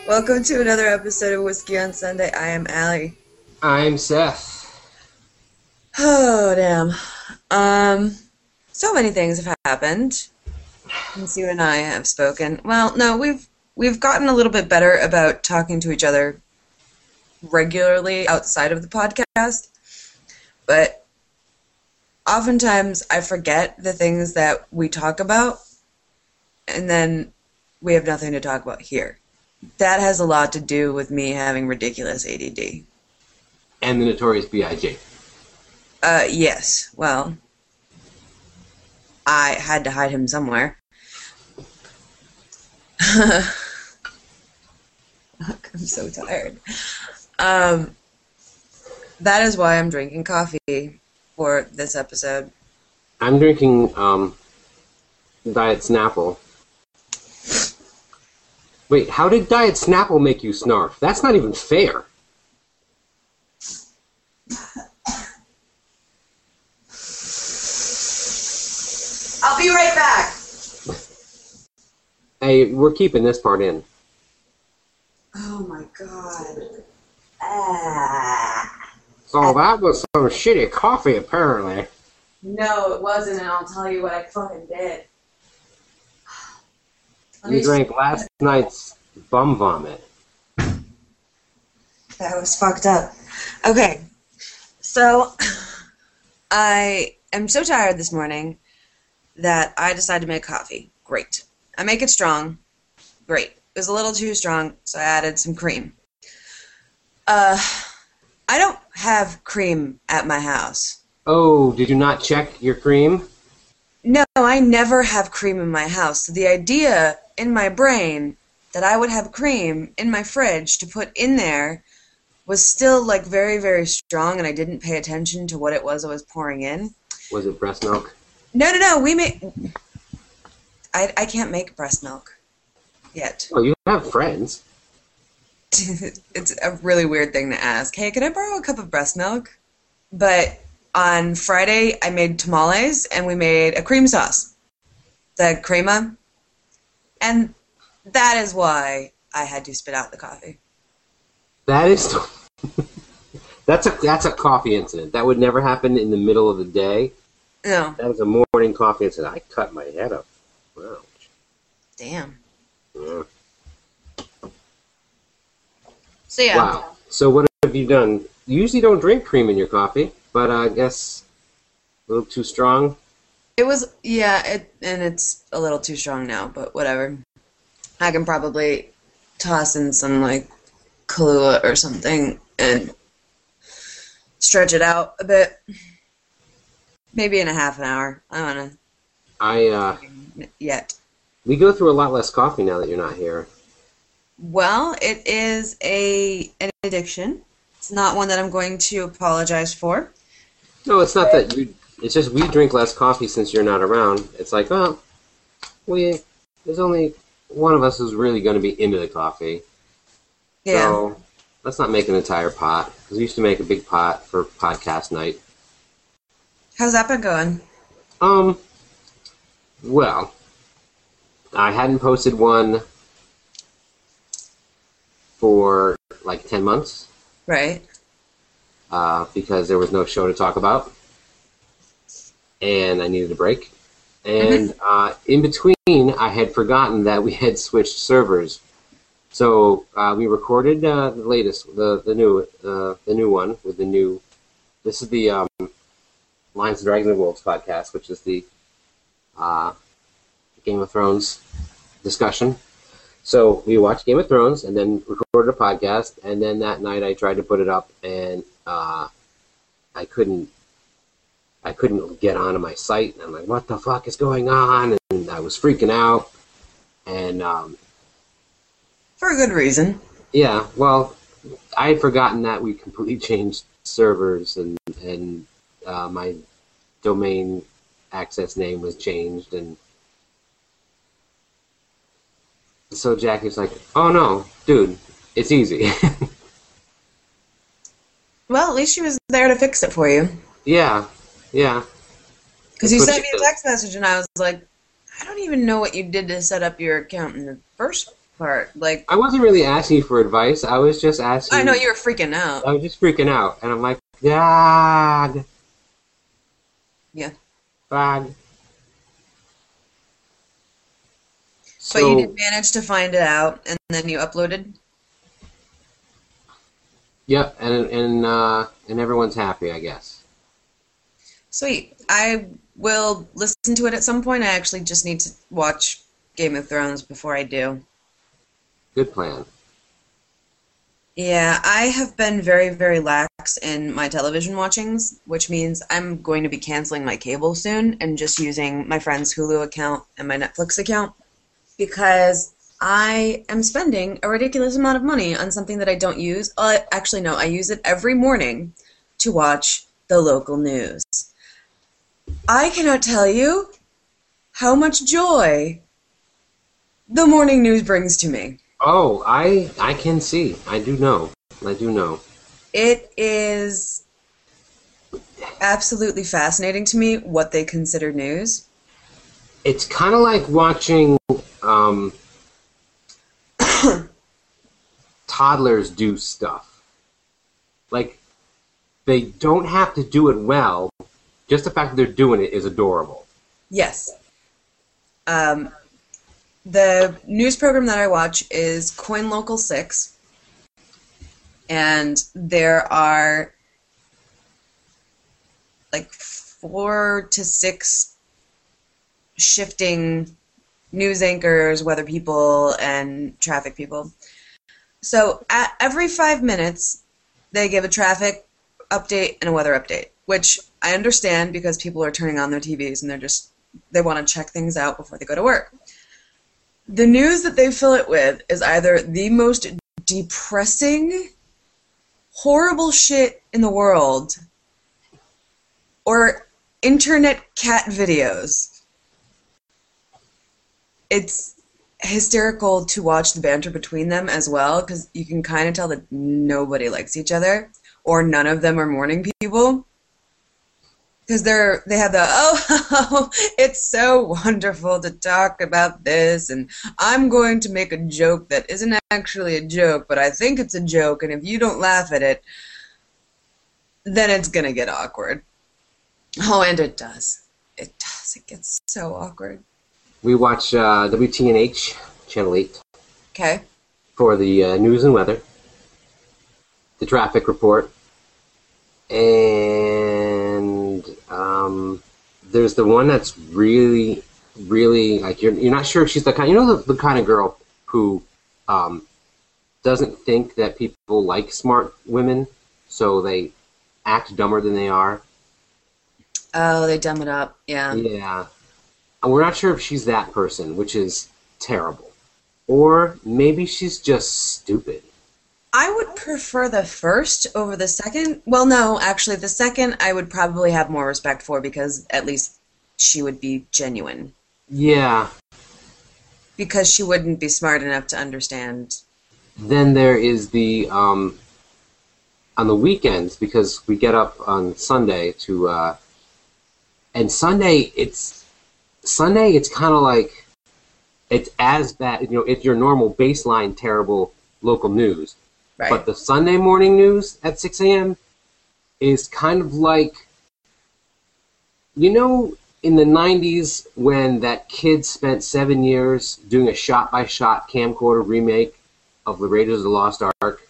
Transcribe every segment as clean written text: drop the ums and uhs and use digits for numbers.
Welcome to another episode of Whiskey on Sunday. I am Allie. I'm Seth. Oh, damn. So many things have happened since you and I have spoken. Well, no, we've gotten a little bit better about talking to each other regularly outside of the podcast, but oftentimes I forget the things that we talk about, and then we have nothing to talk about here. That has a lot to do with me having ridiculous ADD. And the Notorious B.I.G. Yes. Well, I had to hide him somewhere. I'm so tired. That is why I'm drinking coffee for this episode. I'm drinking Diet Snapple. Wait, how did Diet Snapple make you snarf? That's not even fair. I'll be right back. Hey, we're keeping this part in. Oh my god. So that was some shitty coffee, apparently. No, it wasn't, and I'll tell you what I fucking did. You drank last night's bum vomit. That was fucked up. Okay, so I am so tired this morning that I decided to make coffee. Great. I make it strong. Great. It was a little too strong, so I added some cream. I don't have cream at my house. Oh, did you not check your cream? No, I never have cream in my house. So the idea in my brain that I would have cream in my fridge to put in there was still like very, very strong, and I didn't pay attention to what it was I was pouring in. Was it breast milk? No. We make. I can't make breast milk yet. Oh, you have friends. It's a really weird thing to ask. Hey, can I borrow a cup of breast milk? But on Friday, I made tamales, and we made a cream sauce. The crema. And that is why I had to spit out the coffee. That is... That's a coffee incident. That would never happen in the middle of the day. No. That was a morning coffee incident. I cut my head up. Wow. Damn. Yeah. So yeah. Wow. So what have you done? You usually don't drink cream in your coffee, but I guess a little too strong. It was, yeah, and it's a little too strong now, but whatever. I can probably toss in some, like, Kahlua or something and stretch it out a bit. Maybe in a half an hour. I don't know. Yet. We go through a lot less coffee now that you're not here. Well, it is an addiction. It's not one that I'm going to apologize for. No, it's not that you... It's just we drink less coffee since you're not around. It's like, oh, there's only one of us who's really going to be into the coffee. Yeah. So let's not make an entire pot. Because we used to make a big pot for podcast night. How's that been going? Well, I hadn't posted one for like 10 months. Right. Because there was no show to talk about. And I needed a break. And in between, I had forgotten that we had switched servers. So we recorded the latest, the new one with the new. This is the Lions, Dragons, and Wolves podcast, which is the Game of Thrones discussion. So we watched Game of Thrones and then recorded a podcast. And then that night, I tried to put it up, and I couldn't get onto my site, and I'm like, what the fuck is going on? And I was freaking out. And For a good reason. yeah, well, I had forgotten that we completely changed servers, and my domain access name was changed, and so Jackie's like, oh no, dude, it's easy. Well, at least she was there to fix it for you. Yeah. Because you sent me a text message, and I was like, I don't even know what you did to set up your account in the first part. Like, I wasn't really asking you for advice. I was just asking. I know you were freaking out. I was just freaking out, and I'm like, Dad. Yeah. Dad. But you did manage to find it out, and then you uploaded? Yep, and everyone's happy, I guess. Sweet. I will listen to it at some point. I actually just need to watch Game of Thrones before I do. Good plan. Yeah, I have been very, very lax in my television watchings, which means I'm going to be canceling my cable soon and just using my friend's Hulu account and my Netflix account because I am spending a ridiculous amount of money on something that I don't use. Actually, no, I use it every morning to watch the local news. I cannot tell you how much joy the morning news brings to me. Oh, I can see. I do know. It is absolutely fascinating to me what they consider news. It's kind of like watching toddlers do stuff. Like, they don't have to do it well. Just the fact that they're doing it is adorable. Yes. The news program that I watch is Coin Local 6, and there are like 4 to 6 shifting news anchors, weather people, and traffic people. So at every 5 minutes, they give a traffic update and a weather update, which I understand because people are turning on their TVs and they want to check things out before they go to work. The news that they fill it with is either the most depressing, horrible shit in the world, or internet cat videos. It's hysterical to watch the banter between them as well, because you can kind of tell that nobody likes each other, or none of them are morning people. Because they have the, oh, it's so wonderful to talk about this, and I'm going to make a joke that isn't actually a joke, but I think it's a joke, and if you don't laugh at it, then it's going to get awkward. Oh, and it does. It does. It gets so awkward. We watch WTNH, Channel 8. Okay. For the news and weather, the traffic report, and there's the one that's really, really, like, you're not sure if she's the kind, the kind of girl who doesn't think that people like smart women, so they act dumber than they are. Oh, they dumb it up, yeah. Yeah. And we're not sure if she's that person, which is terrible. Or maybe she's just stupid. I would prefer the first over the second. Well, no, actually, the second I would probably have more respect for because at least she would be genuine. Yeah. Because she wouldn't be smart enough to understand. Then there is the, on the weekends, because we get up on Sunday to, and Sunday it's kind of like, it's as bad, it's your normal baseline terrible local news. Right. But the Sunday morning news at 6 a.m. is kind of like, in the 90s when that kid spent 7 years doing a shot-by-shot camcorder remake of the Raiders of the Lost Ark?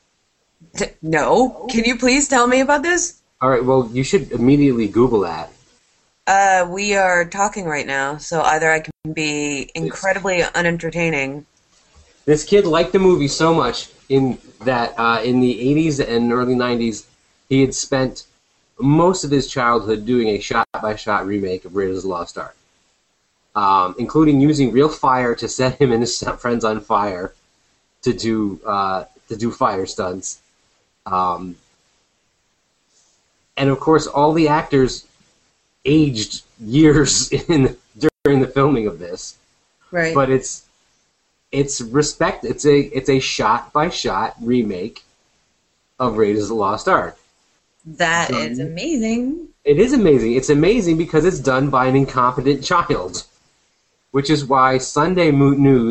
No. Can you please tell me about this? All right, well, you should immediately Google that. We are talking right now, so either I can be incredibly unentertaining. This kid liked the movie so much in the 80s and early 90s, he had spent most of his childhood doing a shot-by-shot remake of Raiders of the Lost Ark, including using real fire to set him and his friends on fire to do fire stunts. And of course, all the actors aged years during the filming of this. Right. But it's respect. It's a shot-by-shot remake of Raiders of the Lost Ark. That is amazing. It is amazing. It's amazing because it's done by an incompetent child, which is why Sunday news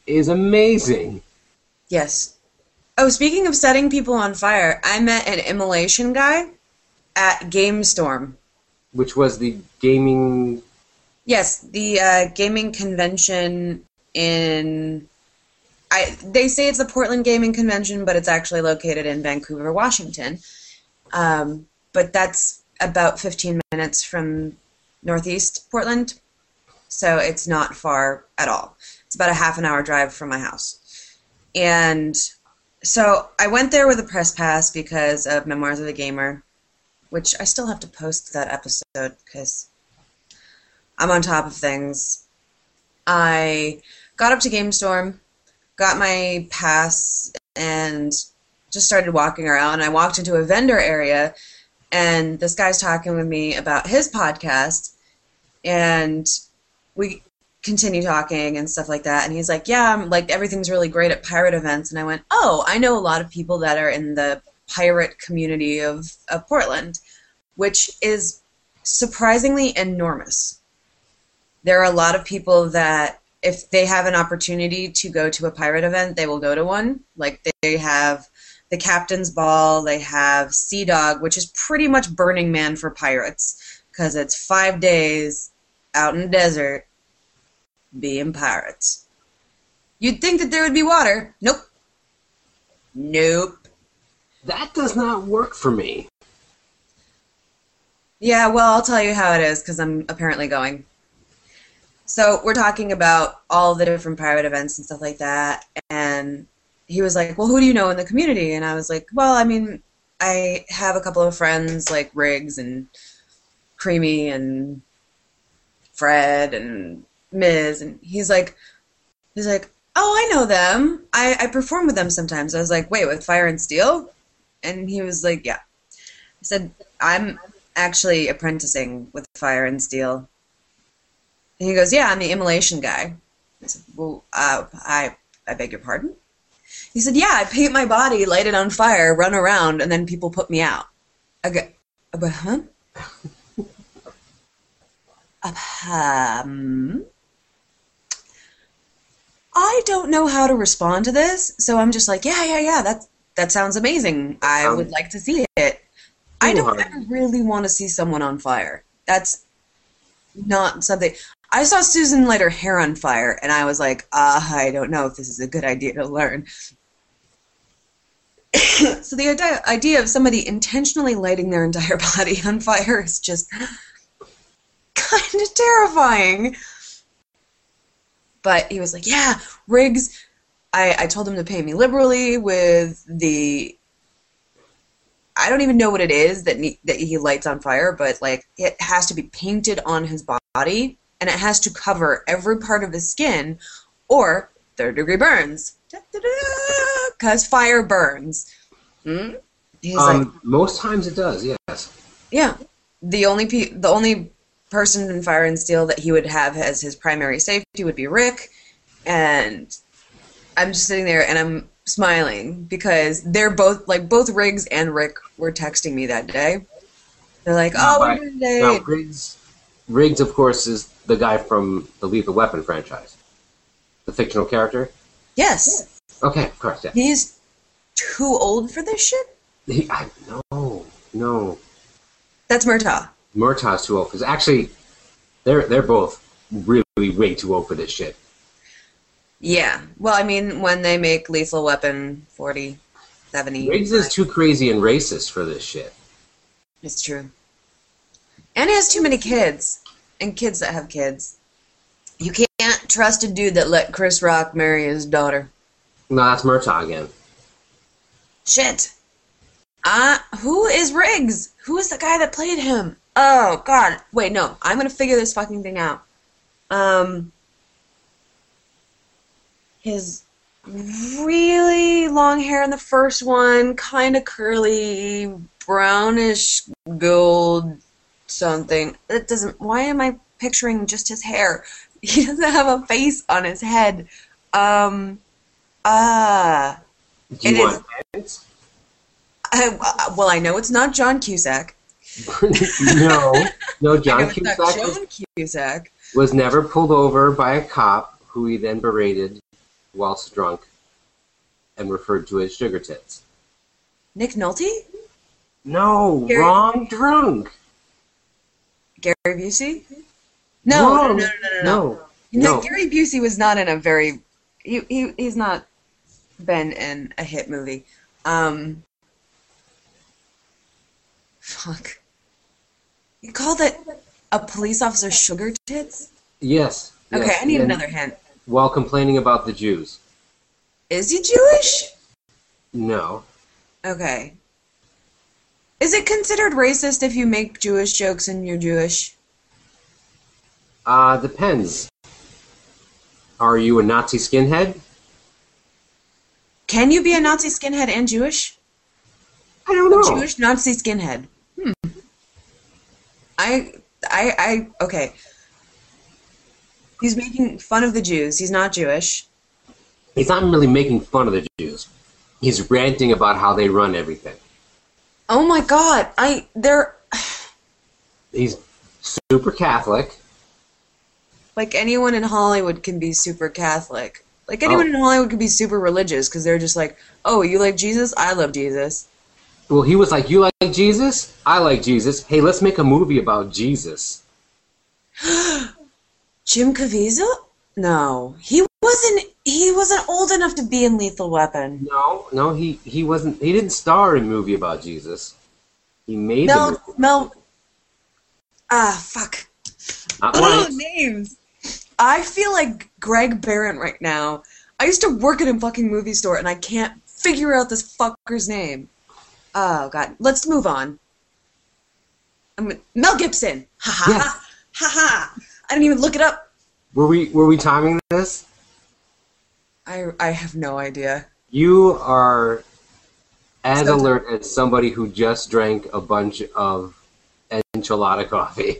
is amazing. Yes. Oh, speaking of setting people on fire, I met an immolation guy at GameStorm. Which was the gaming... Yes, the gaming convention in... They say it's the Portland Gaming Convention, but it's actually located in Vancouver, Washington. But that's about 15 minutes from Northeast Portland, so it's not far at all. It's about a half an hour drive from my house. And so I went there with a press pass because of Memoirs of the Gamer, which I still have to post that episode because I'm on top of things. I got up to GameStorm, got my pass, and just started walking around. I walked into a vendor area, and this guy's talking with me about his podcast, and we continue talking and stuff like that. And he's like, yeah, like everything's really great at pirate events. And I went, oh, I know a lot of people that are in the pirate community of Portland, which is surprisingly enormous. There are a lot of people that if they have an opportunity to go to a pirate event, they will go to one. Like they have the Captain's Ball, they have Sea Dog, which is pretty much Burning Man for pirates because it's 5 days out in the desert being pirates. You'd think that there would be water. Nope. Nope. That does not work for me. Yeah, well, I'll tell you how it is because I'm apparently going. So we're talking about all the different pirate events and stuff like that, and he was like, well, who do you know in the community? And I was like, well, I mean, I have a couple of friends like Riggs and Creamy and Fred and Miz, and he's like, oh, I know them. I perform with them sometimes. I was like, wait, with Fire and Steel? And he was like, yeah. I said, I'm actually apprenticing with Fire and Steel. And he goes, yeah, I'm the immolation guy. I said, well, I beg your pardon? He said, yeah, I paint my body, light it on fire, run around, and then people put me out. I go, huh? I don't know how to respond to this, so I'm just like, yeah, that sounds amazing. I would like to see it. I don't ever really want to see someone on fire. That's not something... I saw Susan light her hair on fire, and I was like, I don't know if this is a good idea to learn. So the idea of somebody intentionally lighting their entire body on fire is just kind of terrifying. But he was like, yeah, Riggs, I told him to pay me liberally with the... I don't even know what it is that he lights on fire, but like it has to be painted on his body, and it has to cover every part of his skin, or third-degree burns. Because fire burns. He's like, most times it does, yes. Yeah. The only person in Fire and Steel that he would have as his primary safety would be Rick, and I'm just sitting there and I'm smiling because they're both Riggs and Rick were texting me that day. They're like, oh, we're doing today. Now, Riggs, of course, is the guy from the Lethal Weapon franchise. The fictional character? Yes. Okay, of course, yeah. He's too old for this shit? No. That's Murtaugh. Murtaugh's too old. Because actually, they're both really way too old for this shit. Yeah. Well, I mean, when they make Lethal Weapon 40, 70... Riggs is too crazy and racist for this shit. It's true. And he has too many kids. And kids that have kids. You can't trust a dude that let Chris Rock marry his daughter. No, that's Murtaugh again. Shit. Who is Riggs? Who is the guy that played him? Oh, God. Wait, no. I'm gonna figure this fucking thing out. His really long hair in the first one, kind of curly, brownish gold something. It doesn't... Why am I picturing just his hair? He doesn't have a face on his head. Do you want hints? Well, I know it's not John Cusack. No, John Cusack was never pulled over by a cop who he then berated whilst drunk and referred to as sugar tits. Nick Nolte? No, Gary- wrong drunk. Gary Busey? No, Wrong. No. No. Gary Busey was not in a very... He's not been in a hit movie. Fuck. You called it a police officer sugar tits? Yes. Okay, yes. I need And another hint. while complaining about the Jews. Is he Jewish? No. Okay. Is it considered racist if you make Jewish jokes and you're Jewish? Depends. Are you a Nazi skinhead? Can you be a Nazi skinhead and Jewish? I don't know. Jewish Nazi skinhead. Okay. He's making fun of the Jews. He's not Jewish. He's not really making fun of the Jews. He's ranting about how they run everything. Oh my God! He's super Catholic. Like anyone in Hollywood can be super Catholic. Like anyone in Hollywood can be super religious because they're just like, oh, you like Jesus? I love Jesus. Well, he was like, you like Jesus? I like Jesus. Hey, let's make a movie about Jesus. Jim Caviezel? No, he wasn't old enough to be in Lethal Weapon. No, he wasn't. He didn't star in a movie about Jesus. He made the movie. Fuck. Not Oh, once. names. I feel like Greg Barron right now. I used to work at a fucking movie store and I can't figure out this fucker's name. Oh God, let's move on. Mel Gibson. Ha ha Yes. ha ha ha. I didn't even look it up. Were we timing this? I have no idea. You are as So- alert as somebody who just drank a bunch of enchilada coffee.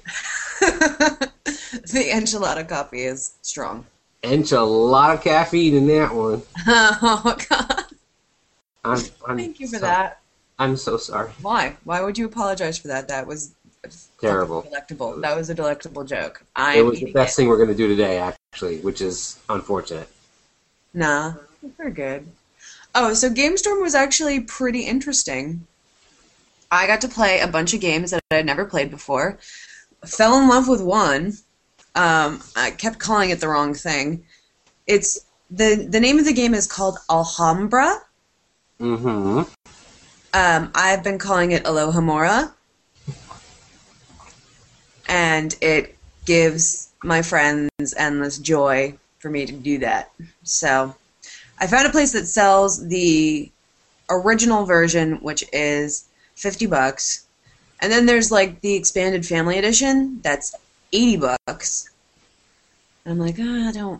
The enchilada coffee is strong. Enchilada caffeine in that one. Oh God. I'm Thank you for that. I'm so sorry. Why? Why would you apologize for that? That was Terrible. delectable. That was a delectable joke. It was the best thing we're going to do today, actually, which is unfortunate. Nah, we're good. Oh, so GameStorm was actually pretty interesting. I got to play a bunch of games that I had never played before. Fell in love with one. I kept calling it the wrong thing. It's the name of the game is called Alhambra. Mm-hmm. I've been calling it Alohomora. And it gives my friends endless joy for me to do that. So I found a place that sells the original version, which is $50. And then there's like the expanded family edition that's $80. And I'm like, I don't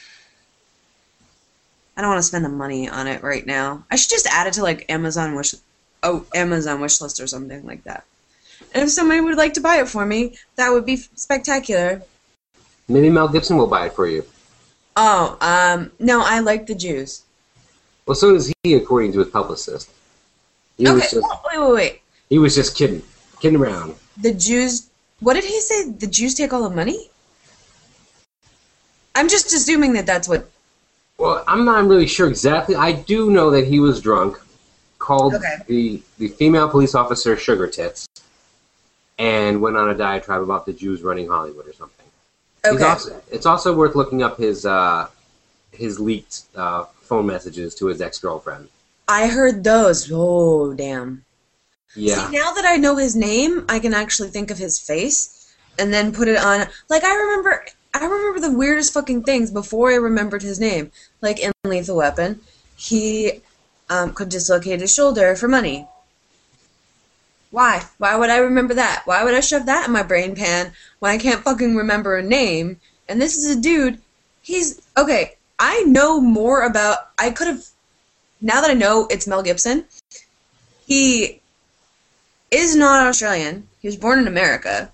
want to spend the money on it right now. I should just add it to like Amazon wishlist or something like that. And if somebody would like to buy it for me, that would be spectacular. Maybe Mel Gibson will buy it for you. Oh, no, I like the Jews. Well, so does he, according to his publicist. He Okay, was just, wait. he was just kidding around. The Jews, what did he say? The Jews take all the money? I'm just assuming that that's what... Well, I'm not really sure exactly. I do know that he was drunk, called the female police officer sugar tits, and went on a diatribe about the Jews running Hollywood or something. Okay. It's also worth looking up his leaked phone messages to his ex-girlfriend. I heard those. Oh, damn. Yeah. See, now that I know his name, I can actually think of his face and then put it on. Like, I remember the weirdest fucking things before I remembered his name. Like, in Lethal Weapon, he could dislocate his shoulder for money. Why? Why would I remember that? Why would I shove that in my brain pan when I can't fucking remember a name? And this is a dude, okay, I know more about, now that I know it's Mel Gibson, he is not Australian. He was born in America.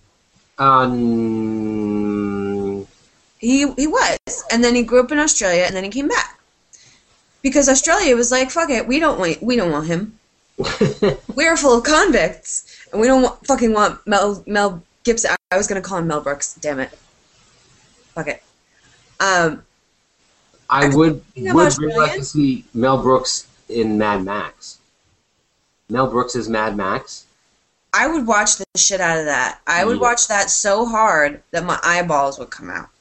He was. And then he grew up in Australia, and then he came back. Because Australia was like, fuck it, we don't want him. We're full of convicts, and we don't want Mel Gibson. I was going to call him Mel Brooks, damn it. Fuck it. I would Speaking of really like to Australian, see Mel Brooks in Mad Max. Mel Brooks is Mad Max. I would watch the shit out of that. I would Yeah. watch that so hard that my eyeballs would come out.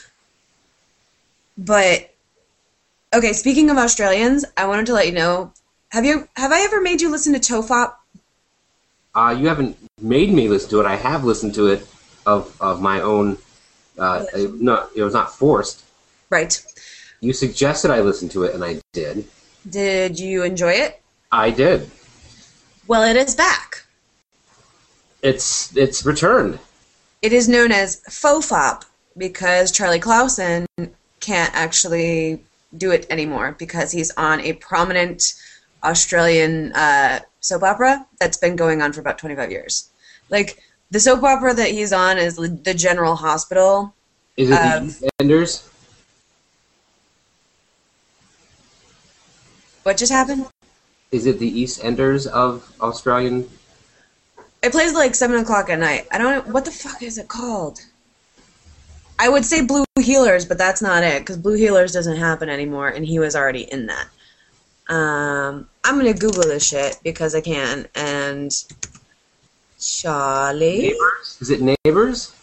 But okay, speaking of Australians, I wanted to let you know. Have I ever made you listen to Tofop? You haven't made me listen to it. I have listened to it of my own. No, it was not forced. Right. You suggested I listen to it, and I did. Did you enjoy it? I did. Well, it is back. It's returned. It is known as Fofop because Charlie Clausen can't actually do it anymore because he's on a prominent Australian soap opera that's been going on for about 25 years. Like, the soap opera that he's on is The General Hospital. Is it the EastEnders? What just happened? Is it the EastEnders of Australian? It plays like 7 o'clock at night. I don't know. What the fuck is it called? I would say Blue Healers, but that's not it, because Blue Healers doesn't happen anymore, and he was already in that. I'm going to Google this shit, because I can, and... Charlie? Neighbors? Is it Neighbors?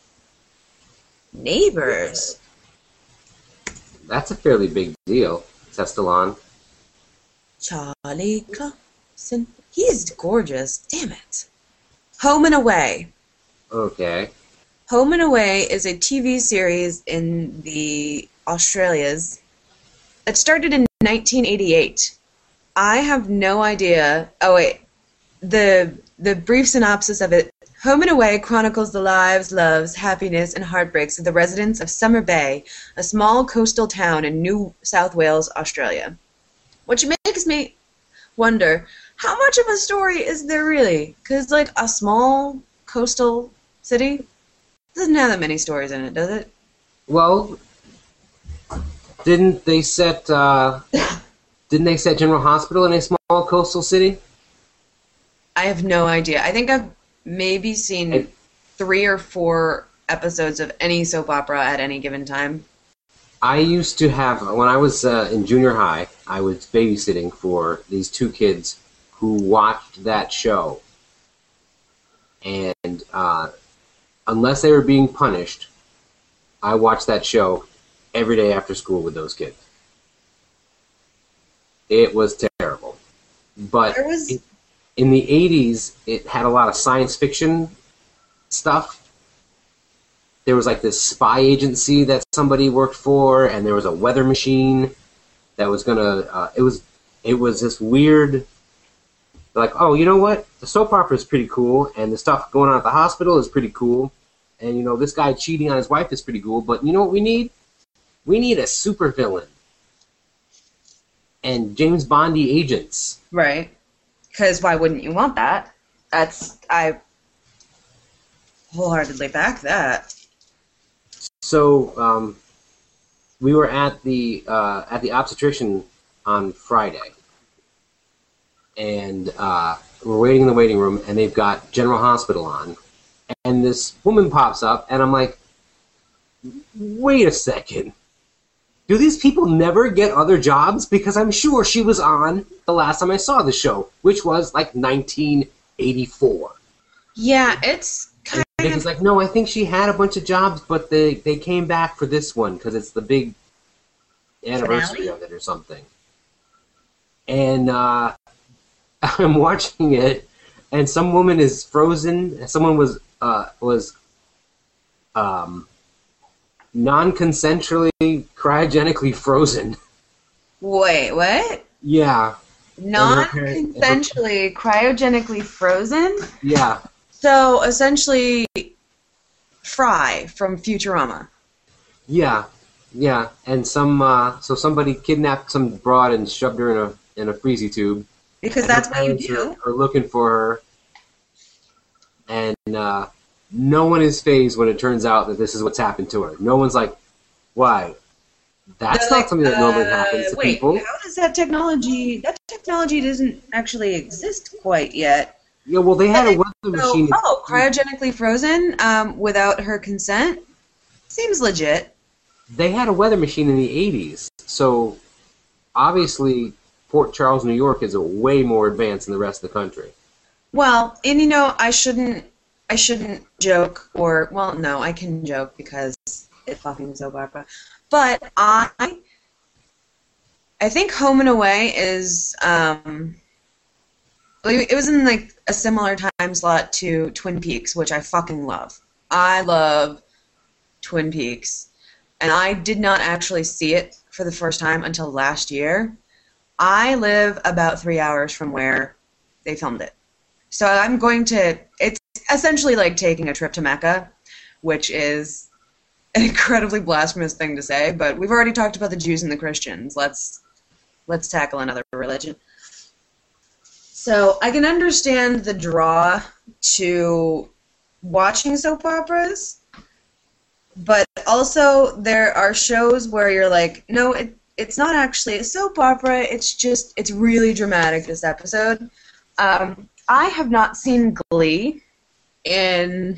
Neighbors? That's a fairly big deal. Testalon. Charlie Clausen. He's gorgeous. Damn it. Home and Away. Okay. Home and Away is a TV series in the Australias that started in 1988. I have no idea. Oh wait, the brief synopsis of it. Home and Away chronicles the lives, loves, happiness, and heartbreaks of the residents of Summer Bay, a small coastal town in New South Wales, Australia. Which makes me wonder, how much of a story is there really? Because, like, a small coastal city doesn't have that many stories in it, does it? Well, didn't they set General Hospital in a small coastal city? I have no idea. I think I've maybe seen 3 or 4 episodes of any soap opera at any given time. I used to have, when I was in junior high, I was babysitting for these 2 kids who watched that show. And unless they were being punished, I watched that show every day after school with those kids. It was terrible. But in the 80s, it had a lot of science fiction stuff. There was like this spy agency that somebody worked for, and there was a weather machine that was gonna. It was this weird. Like, oh, you know what? The soap opera is pretty cool, and the stuff going on at the hospital is pretty cool, and you know this guy cheating on his wife is pretty cool. But you know what we need? We need a supervillain and James Bondy agents. Right. Because why wouldn't you want that? I wholeheartedly back that. So we were at the obstetrician on Friday, and we're waiting in the waiting room, and they've got General Hospital on, and this woman pops up, and I'm like, wait a second. Do these people never get other jobs? Because I'm sure she was on the last time I saw the show, which was like 1984. Yeah, it's kind And Vicky's like, no, I think she had a bunch of jobs, but they came back for this one because it's the big anniversary of it or something. And I'm watching it, and some woman is frozen. Someone was non-consensually cryogenically frozen. Wait, what? Yeah. Non-consensually cryogenically frozen? Yeah. So essentially, Fry from Futurama. Yeah, yeah, and so somebody kidnapped some broad and shoved her in a freezy tube. Because that's what you do. Are looking for her, and no one is fazed when it turns out that this is what's happened to her. No one's like, why? That's not something that normally happens to people. How does that technology... That technology doesn't actually exist quite yet. Yeah, well, they had a weather machine. Oh, cryogenically frozen without her consent? Seems legit. they had a weather machine in the 80s, so obviously Port Charles, New York is a way more advanced than the rest of the country. Well, and I shouldn't joke, or, well, no, I can joke because it's fucking soap opera. But I think Home and Away is, it was in like a similar time slot to Twin Peaks, which I fucking love. I love Twin Peaks. And I did not actually see it for the first time until last year. I live about 3 hours from where they filmed it. So it's essentially like taking a trip to Mecca, which is an incredibly blasphemous thing to say, but we've already talked about the Jews and the Christians. Let's tackle another religion. So I can understand the draw to watching soap operas, but also there are shows where you're like, no, it's not actually a soap opera, it's really dramatic, this episode. I have not seen Glee in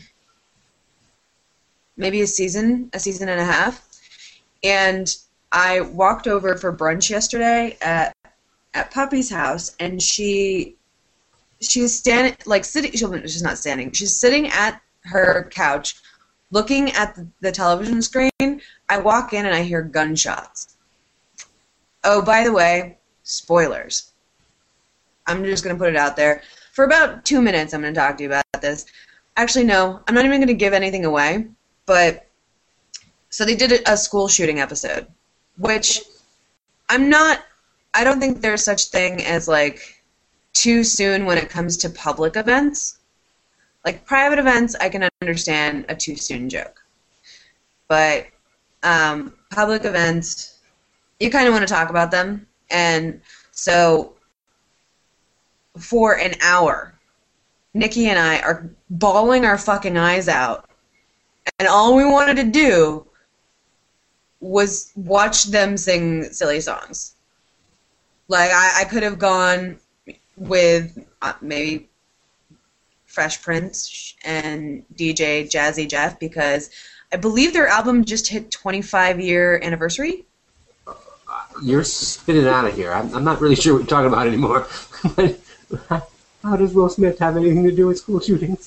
maybe a season and a half, and I walked over for brunch yesterday at Puppy's house, and she's standing, like sitting. She's not standing. She's sitting at her couch, looking at the television screen. I walk in and I hear gunshots. Oh, by the way, spoilers. I'm just going to put it out there. For about 2 minutes, I'm going to talk to you about this. Actually, no, I'm not even going to give anything away. But, so they did a school shooting episode, which I don't think there's such thing as, like, too soon when it comes to public events. Like, private events, I can understand a too soon joke. But public events, you kind of want to talk about them. And so for an hour, Nikki and I are bawling our fucking eyes out. And all we wanted to do was watch them sing silly songs. Like, I could have gone with maybe Fresh Prince and DJ Jazzy Jeff, because I believe their album just hit 25-year anniversary. You're spinning out of here. I'm not really sure what you're talking about anymore. How does Will Smith have anything to do with school shootings?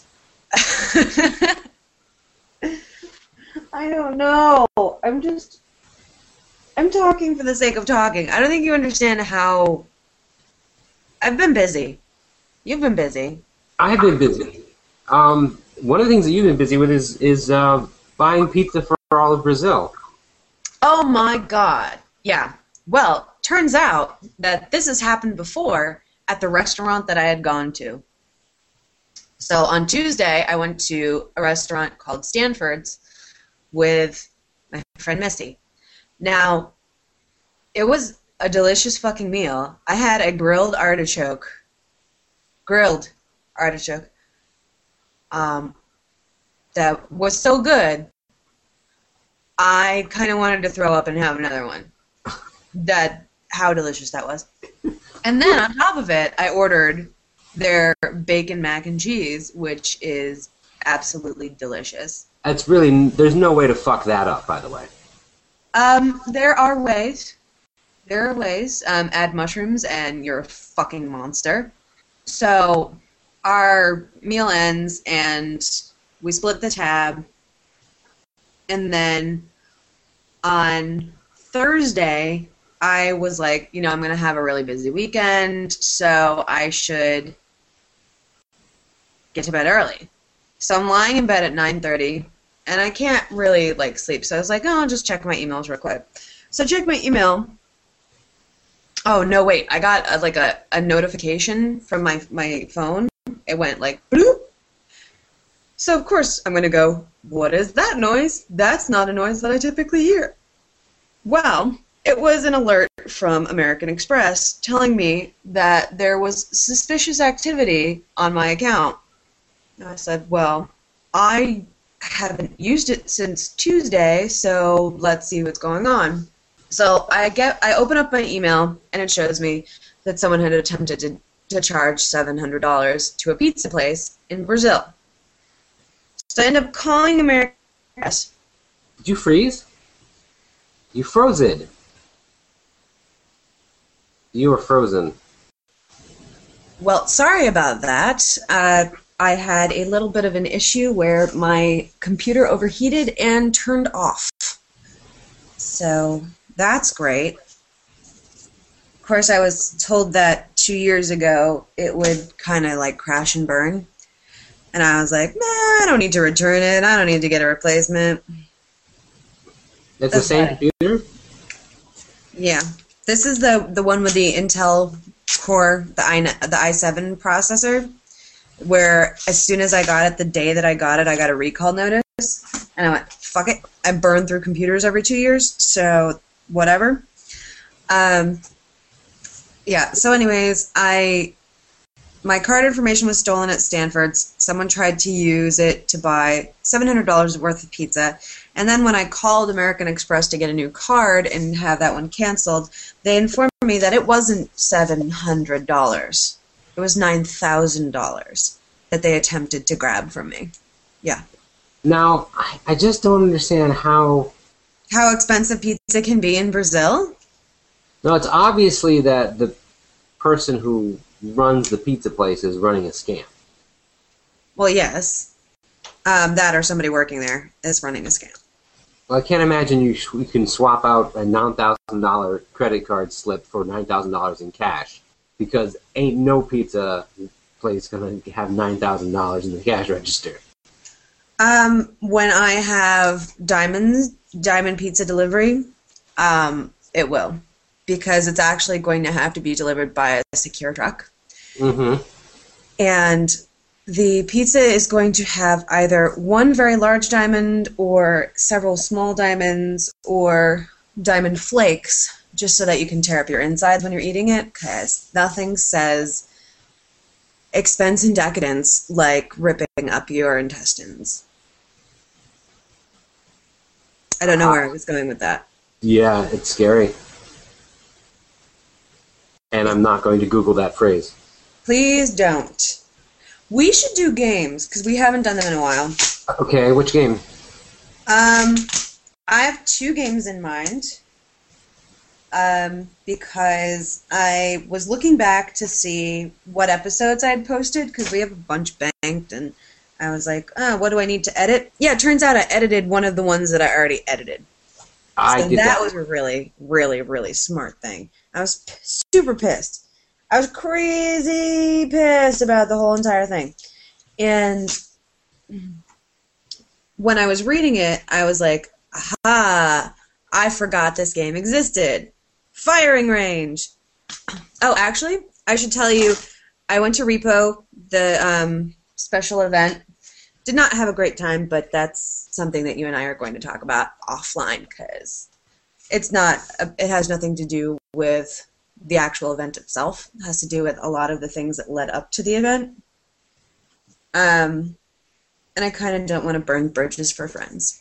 I don't know. I'm talking for the sake of talking. I don't think you understand how... I've been busy. You've been busy. I have been busy. One of the things that you've been busy with is buying pizza for all of Brazil. Oh my God. Yeah. Well, turns out that this has happened before at the restaurant that I had gone to. So on Tuesday, I went to a restaurant called Stanford's with my friend Missy. Now, it was a delicious fucking meal. I had a grilled artichoke. That was so good, I kind of wanted to throw up and have another one. How delicious that was. And then on top of it, I ordered their bacon mac and cheese, which is absolutely delicious. There's no way to fuck that up, by the way. There are ways. Add mushrooms and you're a fucking monster. So our meal ends and we split the tab. And then on Thursday, I was like, I'm going to have a really busy weekend, so I should get to bed early. So I'm lying in bed at 9:30, and I can't really, sleep. So I was like, I'll just check my emails real quick. So I checked my email. Oh, no, wait. I got, a notification from my phone. It went, bloop. So, of course, I'm going to go, what is that noise? That's not a noise that I typically hear. Well, it was an alert from American Express telling me that there was suspicious activity on my account. And I said, well, I haven't used it since Tuesday, so let's see what's going on. So I open up my email, and it shows me that someone had attempted to charge $700 to a pizza place in Brazil. So I end up calling American Express. Did you freeze? You frozen. You were frozen. Well, sorry about that. I had a little bit of an issue where my computer overheated and turned off. So that's great. Of course, I was told that 2 years ago it would kind of like crash and burn. And I was like, nah, I don't need to return it. I don't need to get a replacement. It's the same computer? Yeah. This is the one with the Intel Core, the i7 processor, where as soon as I got it, the day that I got it, I got a recall notice. And I went, fuck it. I burn through computers every 2 years, so whatever. Yeah, so anyways, my card information was stolen at Stanford's. Someone tried to use it to buy $700 worth of pizza. And then when I called American Express to get a new card and have that one canceled, they informed me that it wasn't $700. It was $9,000 that they attempted to grab from me. Yeah. Now, I just don't understand how expensive pizza can be in Brazil? No, it's obviously that the person who runs the pizza place is running a scam. Well, yes. That or somebody working there is running a scam. Well, I can't imagine you can swap out a $9,000 credit card slip for $9,000 in cash, because ain't no pizza place going to have $9,000 in the cash register. When I have Diamond Pizza delivery, it will. Because it's actually going to have to be delivered by a secure truck. Mm-hmm. And the pizza is going to have either one very large diamond or several small diamonds or diamond flakes, just so that you can tear up your insides when you're eating it, because nothing says expense and decadence like ripping up your intestines. I don't know where I was going with that. Yeah, it's scary. And I'm not going to Google that phrase. Please don't. We should do games, because we haven't done them in a while. Okay, which game? I have 2 games in mind. Because I was looking back to see what episodes I had posted, because we have a bunch banked, and I was like, what do I need to edit? Yeah, it turns out I edited one of the ones that I already edited. So that was a really, really, really smart thing. I was super pissed. I was crazy pissed about the whole entire thing. And when I was reading it, I was like, aha, I forgot this game existed. Firing Range. Oh, actually, I should tell you, I went to Repo, the special event. Did not have a great time, but that's something that you and I are going to talk about offline, because it has nothing to do with the actual event itself. It has to do with a lot of the things that led up to the event. And I kind of don't want to burn bridges for friends.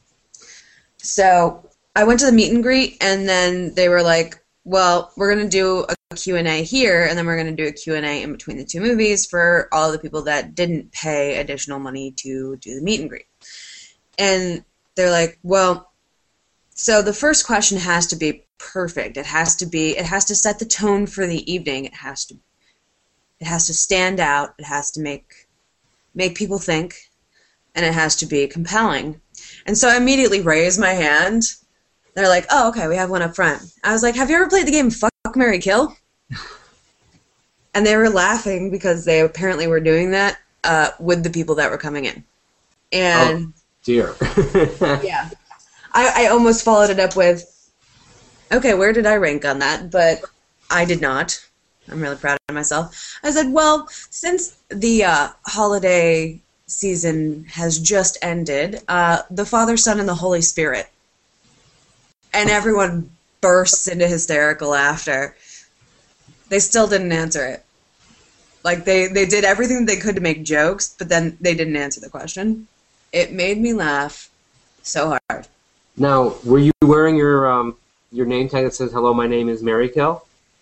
So I went to the meet and greet, and then they were like, well, we're going to do a Q&A here, and then we're going to do a Q&A in between the 2 movies for all the people that didn't pay additional money to do the meet and greet. And they're like, well, so the first question has to be perfect. It has to set the tone for the evening. It has to stand out. It has to make people think, and it has to be compelling. And so I immediately raised my hand. They're like, oh, okay, we have one up front. I was like, have you ever played the game Fuck, Marry, Kill? And they were laughing because they apparently were doing that with the people that were coming in. And oh, dear. Yeah. I almost followed it up with, okay, where did I rank on that? But I did not. I'm really proud of myself. I said, well, since the holiday season has just ended, the Father, Son, and the Holy Spirit. And everyone bursts into hysterical laughter. They still didn't answer it. Like, they did everything they could to make jokes, but then they didn't answer the question. It made me laugh so hard. Now, were you wearing your name tag that says, hello, my name is Mary Kill?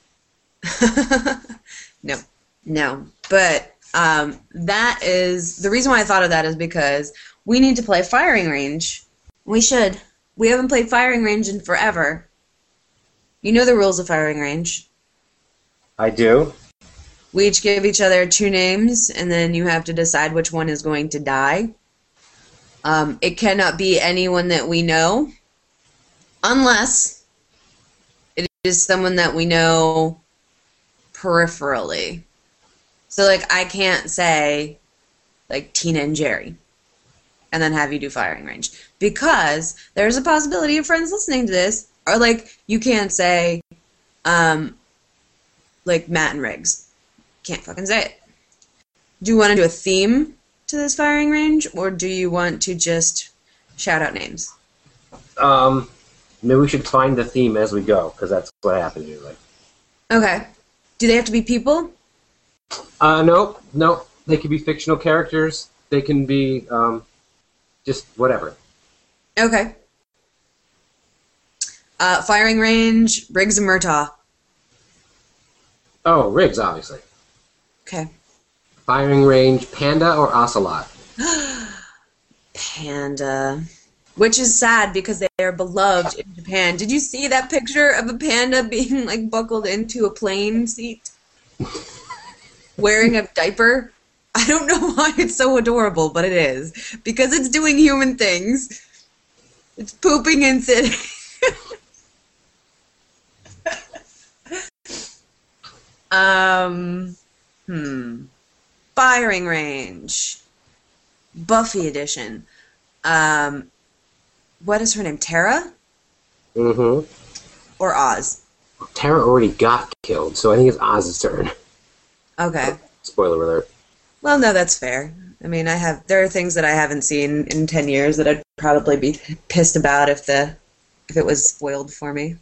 No. But that is... The reason why I thought of that is because we need to play Firing Range. We should. we haven't played firing range in forever. You know the rules of firing range. I do. We each give each other 2 names, and then you have to decide which one is going to die. It cannot be anyone that we know, unless it is someone that we know peripherally. So, like, I can't say, like, Tina and Jerry, and then have you do firing range. Because there's a possibility of friends listening to this, or, like, you can't say, like, Matt and Riggs. Can't fucking say it. Do you want to do a theme to this firing range, or do you want to just shout out names? Maybe we should find the theme as we go, because that's what happens usually. Okay. Do they have to be people? No. They can be fictional characters. They can be, just whatever. Okay. Firing range, Riggs and Murtaugh. Oh, Riggs, obviously. Okay. Firing range, Panda or Ocelot? Panda. Which is sad because they are beloved in Japan. Did you see that picture of a panda being, like, buckled into a plane seat? Wearing a diaper? I don't know why it's so adorable, but it is. Because it's doing human things. It's pooping and sitting. Firing range. Buffy edition. What is her name? Tara? Mm-hmm. Or Oz? Tara already got killed, so I think it's Oz's turn. Okay. Spoiler alert. Well, no, that's fair. I mean, there are things that I haven't seen in 10 years that I'd probably be pissed about if it was spoiled for me.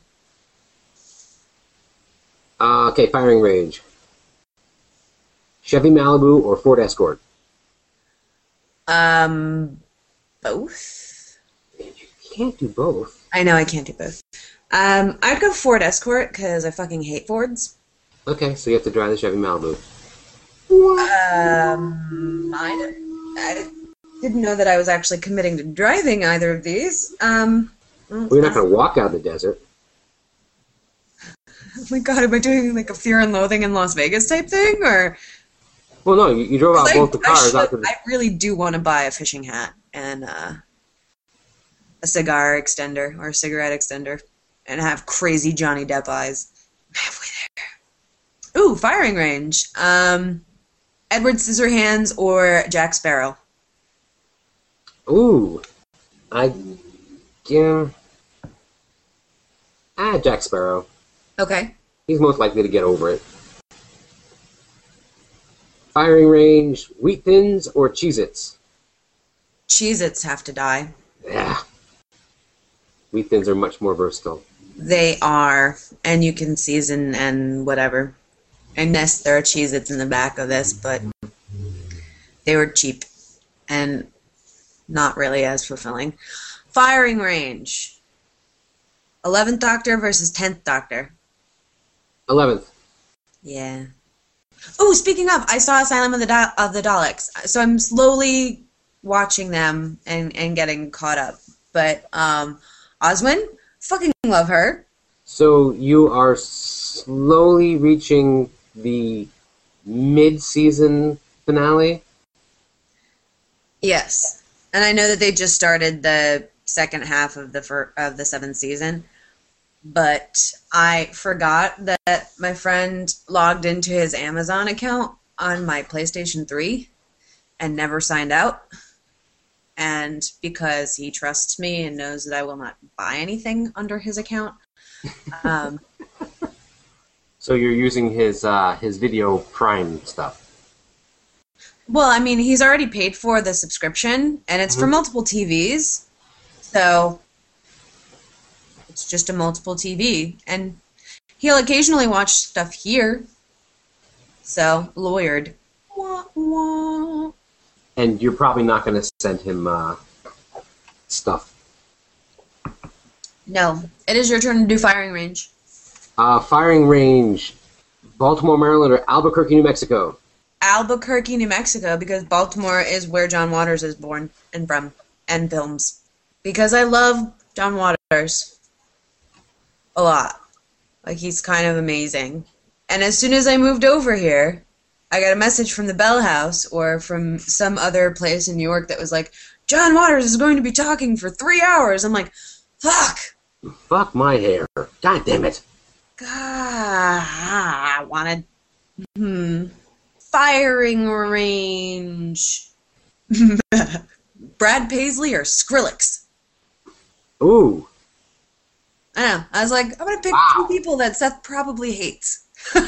Okay, firing range. Chevy Malibu or Ford Escort? Both? You can't do both. I know I can't do both. I'd go Ford Escort because I fucking hate Fords. Okay, so you have to drive the Chevy Malibu. I didn't know that I was actually committing to driving either of these. Well, you're not going to walk out of the desert. Oh my god, am I doing like a Fear and Loathing in Las Vegas type thing, or? Well, no, you drove out both the cars. I really do want to buy a fishing hat and a cigar extender or a cigarette extender, and have crazy Johnny Depp eyes. Halfway there. Ooh, firing range. Edward Scissorhands or Jack Sparrow? Ooh, Jack Sparrow. Okay. He's most likely to get over it. Firing range, Wheat Thins or Cheez-Its? Cheez-Its have to die. Yeah. Wheat Thins are much more versatile. They are, and you can season and whatever. And yes, there are Cheez-Its in the back of this, but they were cheap and not really as fulfilling. Firing range. 11th Doctor versus 10th Doctor. 11th. Yeah. Oh, speaking of, I saw Asylum of the Daleks, so I'm slowly watching them and getting caught up. But Oswin, fucking love her. So you are slowly reaching the mid-season finale? Yes, and I know that they just started the second half of the 7th season. But I forgot that my friend logged into his Amazon account on my PlayStation 3 and never signed out. And because he trusts me and knows that I will not buy anything under his account. So you're using his Video Prime stuff. Well, I mean, he's already paid for the subscription, and it's for multiple TVs. So it's just a multiple TV, and he'll occasionally watch stuff here. So, lawyered. Wah, wah. And you're probably not going to send him stuff. No. It is your turn to do firing range. Firing range, Baltimore, Maryland, or Albuquerque, New Mexico? Albuquerque, New Mexico, because Baltimore is where John Waters is born and from, and films. Because I love John Waters. A lot. Like, he's kind of amazing. And as soon as I moved over here, I got a message from the Bell House or from some other place in New York that was like, John Waters is going to be talking for 3 hours. I'm like, fuck. Fuck my hair. God damn it. God, I wanted... Firing range. Brad Paisley or Skrillex? Ooh. I don't know. I was like, I'm going to pick two people that Seth probably hates.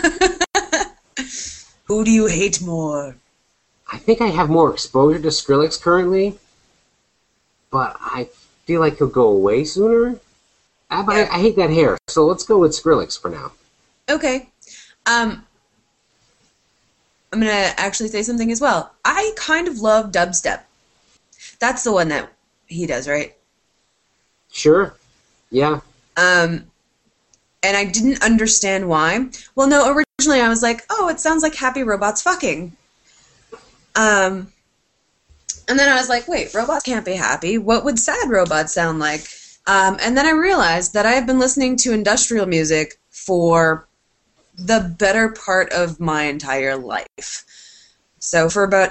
Who do you hate more? I think I have more exposure to Skrillex currently, but I feel like he'll go away sooner. I hate that hair, so let's go with Skrillex for now. Okay. I'm going to actually say something as well. I kind of love dubstep. That's the one that he does, right? Sure. Yeah. And I didn't understand why. Well, no, originally I was like, oh, it sounds like happy robots fucking. And then I was like, wait, robots can't be happy. What would sad robots sound like? And then I realized that I have been listening to industrial music for the better part of my entire life. So for about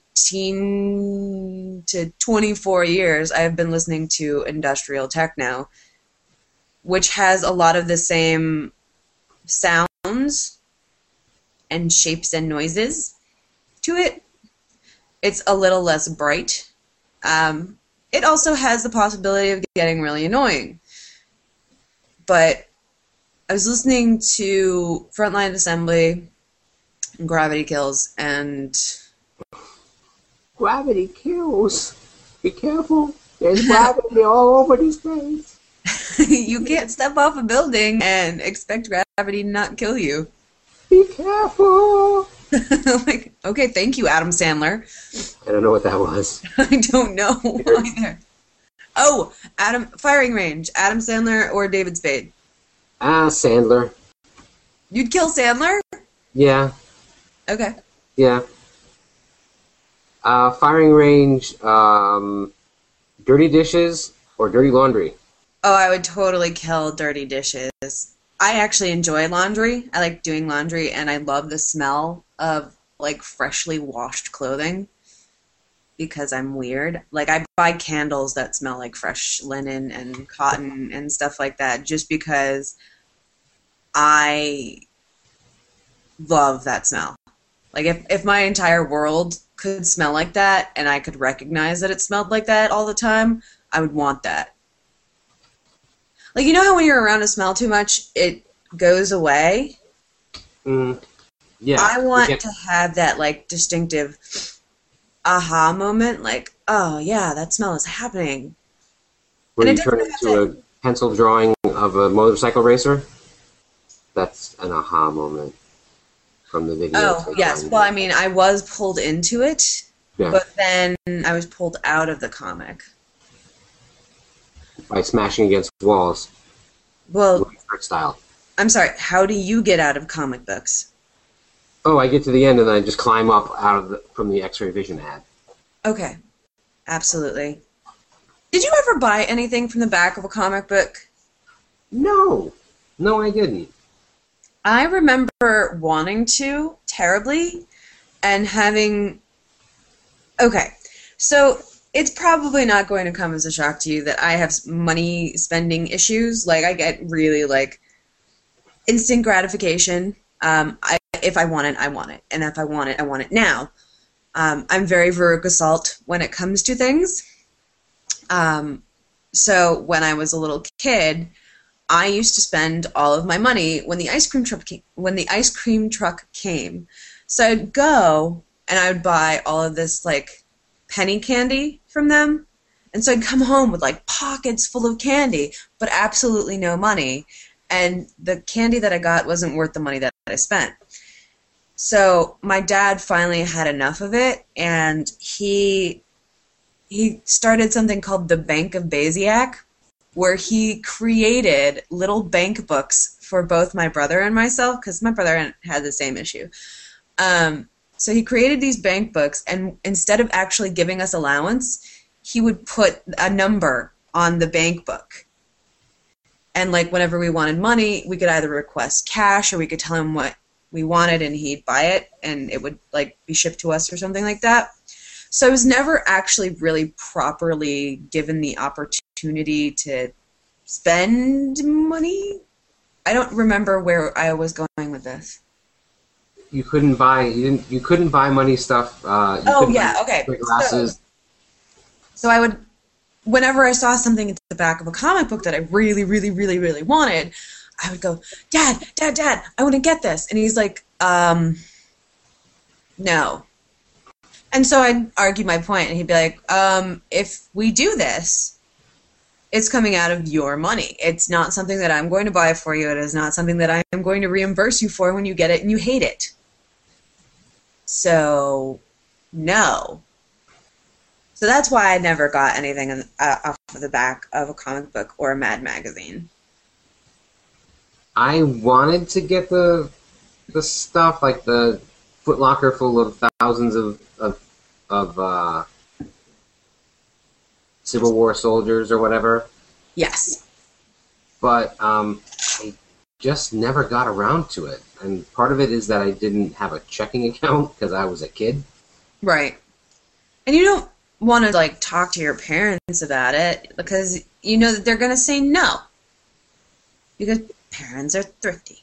18 to 24 years, I have been listening to industrial techno, which has a lot of the same sounds and shapes and noises to it. It's a little less bright. It also has the possibility of getting really annoying. But I was listening to Frontline Assembly, Gravity Kills, and... Gravity kills. Be careful. There's gravity all over these things. You can't step off a building and expect gravity to not kill you. Be careful. Like, okay, thank you, Adam Sandler. I don't know what that was. I don't know either. Oh, Firing Range. Adam Sandler or David Spade? Sandler. You'd kill Sandler? Yeah. Okay. Yeah. Firing Range, Dirty Dishes or Dirty Laundry? Oh, I would totally kill Dirty Dishes. I actually enjoy laundry. I like doing laundry, and I love the smell of, like, freshly washed clothing because I'm weird. Like, I buy candles that smell like fresh linen and cotton and stuff like that just because I love that smell. Like, if my entire world could smell like that and I could recognize that it smelled like that all the time, I would want that. Like, you know how when you're around a smell too much, it goes away? Yeah. I want to have that, like, distinctive aha moment, like, oh, yeah, that smell is happening. Where you turn into a pencil drawing of a motorcycle racer? That's an aha moment from the video. Oh, yes. Well, I mean, I was pulled into it, but then I was pulled out of the comic. By smashing against walls. Well, style. I'm sorry, how do you get out of comic books? Oh, I get to the end and then I just climb up from the X-ray vision ad. Okay. Absolutely. Did you ever buy anything from the back of a comic book? No. No, I didn't. I remember wanting to terribly and having... Okay. So... it's probably not going to come as a shock to you that I have money spending issues. Like, I get really, like, instant gratification. If I want it, I want it. And if I want it now. I'm very Veruca Salt when it comes to things. So when I was a little kid, I used to spend all of my money when the ice cream truck came. So I'd go and I would buy all of this, like, penny candy from them, and so I'd come home with, like, pockets full of candy, but absolutely no money, and the candy that I got wasn't worth the money that I spent. So my dad finally had enough of it, and he started something called the Bank of Baziak, where he created little bank books for both my brother and myself, because my brother had the same issue. So he created these bank books, and instead of actually giving us allowance, he would put a number on the bank book. And, like, whenever we wanted money, we could either request cash or we could tell him what we wanted and he'd buy it and it would, like, be shipped to us or something like that. So I was never actually really properly given the opportunity to spend money. I don't remember where I was going with this. You couldn't buy money stuff. Okay. Glasses. So I would, whenever I saw something at the back of a comic book that I really, really, really, really wanted, I would go, Dad, I want to get this. And he's like, no. And so I'd argue my point, and he'd be like, if we do this, it's coming out of your money. It's not something that I'm going to buy for you. It is not something that I am going to reimburse you for when you get it and you hate it. So, no. So that's why I never got anything off of the back of a comic book or a Mad magazine. I wanted to get the stuff, like the Foot Locker full of thousands of Civil War soldiers or whatever. Yes. But I just never got around to it. And part of it is that I didn't have a checking account because I was a kid. Right. And you don't want to, like, talk to your parents about it because you know that they're going to say no. Because parents are thrifty.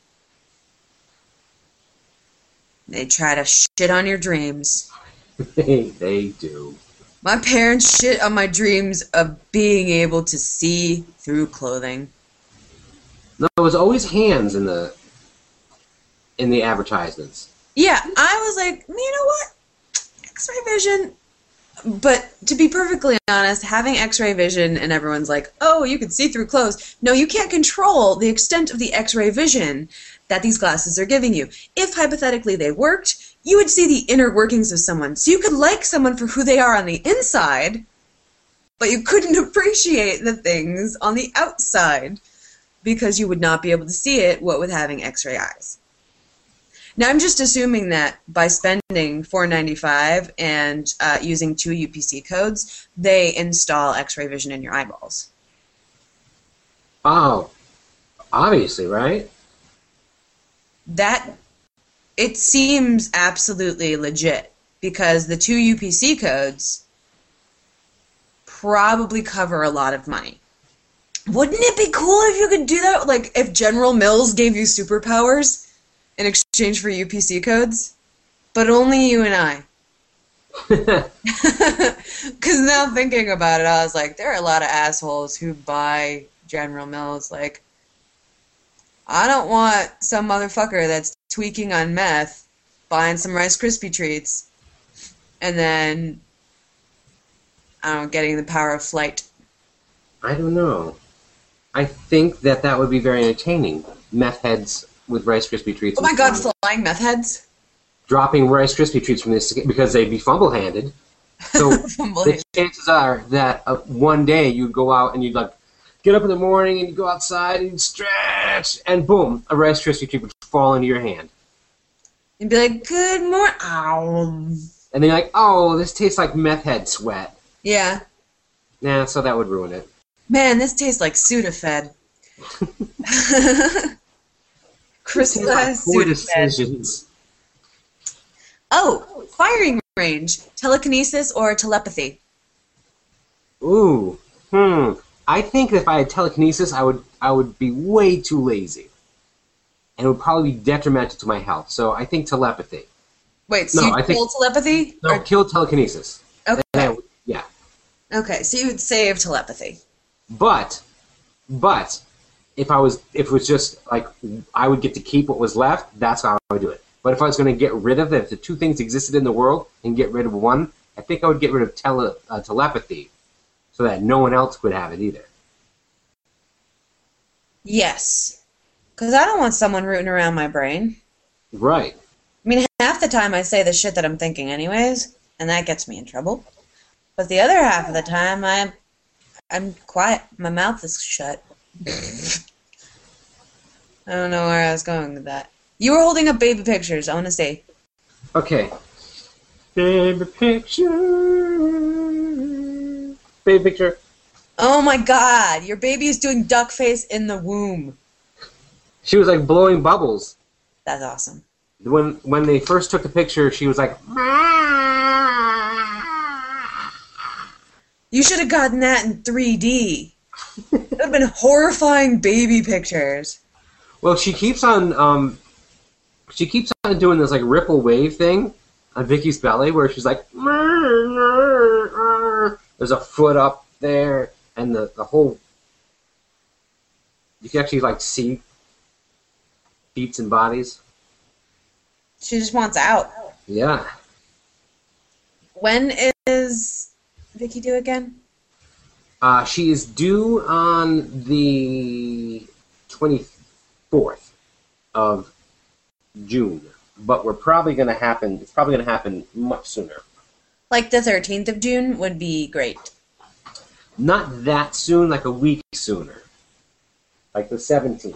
They try to shit on your dreams. They do. My parents shit on my dreams of being able to see through clothing. No, there was always hands in the advertisements. Yeah, I was like, you know what? X-ray vision. But to be perfectly honest, having X-ray vision and everyone's like, oh, you can see through clothes. No, you can't control the extent of the X-ray vision that these glasses are giving you. If hypothetically they worked, you would see the inner workings of someone. So you could like someone for who they are on the inside, but you couldn't appreciate the things on the outside because you would not be able to see it, what with having X-ray eyes. Now, I'm just assuming that by spending $4.95 and using 2 UPC codes, they install X-ray vision in your eyeballs. Oh, obviously, right? It seems absolutely legit because the 2 UPC codes probably cover a lot of money. Wouldn't it be cool if you could do that? Like, if General Mills gave you superpowers in exchange for UPC codes? But only you and I. Because now thinking about it, I was like, there are a lot of assholes who buy General Mills. Like, I don't want some motherfucker that's tweaking on meth buying some Rice Krispie treats and then, I don't know, getting the power of flight. I don't know. I think that would be very entertaining. Meth heads with Rice Krispie treats. Oh my god, flying meth heads? Dropping Rice Krispie treats from this because they'd be fumble-handed. So the chances are that one day you'd go out and you'd like get up in the morning and you go outside and you'd stretch and boom, a Rice Krispie treat would fall into your hand. You'd be like, good morning. Ow. And then you're like, oh, this tastes like meth head sweat. Yeah. Nah, so that would ruin it. Man, this tastes like Sudafed. Crystallized Sudafed. Oh, firing range. Telekinesis or telepathy? Ooh. I think if I had telekinesis, I would be way too lazy. And it would probably be detrimental to my health. So I think telepathy. Wait, so you'd kill telepathy? No, kill telekinesis. Okay. Yeah. Okay, so you would save telepathy. But if it was just like I would get to keep what was left, that's how I would do it. But if I was going to get rid of it, if the two things existed in the world and get rid of one, I think I would get rid of telepathy so that no one else could have it either. Yes. Because I don't want someone rooting around my brain. Right. I mean, half the time I say the shit that I'm thinking anyways, and that gets me in trouble. But the other half of the time, I'm quiet. My mouth is shut. I don't know where I was going with that. You were holding up baby pictures. I want to see. Okay. Baby picture. Baby picture. Oh my god, your baby is doing duck face in the womb. She was like blowing bubbles. That's awesome. When they first took the picture, she was like, You should have gotten that in 3D. It would have been horrifying baby pictures. well, she keeps on doing this like ripple wave thing on Vicky's belly where she's like, there's a foot up there, and the whole, you can actually like see beats and bodies. She just wants out. Yeah. When is Vicky due again? She is due on the 24th of June, but it's probably going to happen much sooner. Like the 13th of June would be great. Not that soon, like a week sooner. Like the 17th.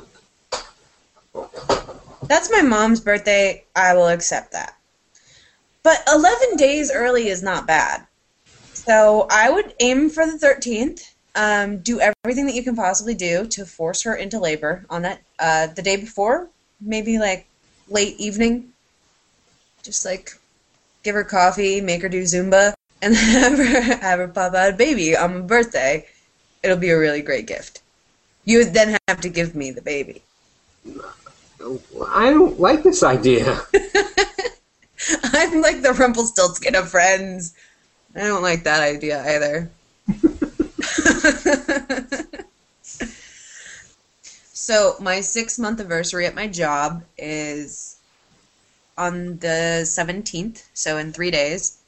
That's my mom's birthday. I will accept that. But 11 days early is not bad. So I would aim for the 13th. Do everything that you can possibly do to force her into labor on that the day before, maybe like late evening. Just like give her coffee, make her do Zumba, and then have her pop out a baby on my birthday. It'll be a really great gift. You would then have to give me the baby. I don't like this idea. I'm like the Rumpelstiltskin of friends. I don't like that idea either. So my 6-month anniversary at my job is on the 17th, so in 3 days.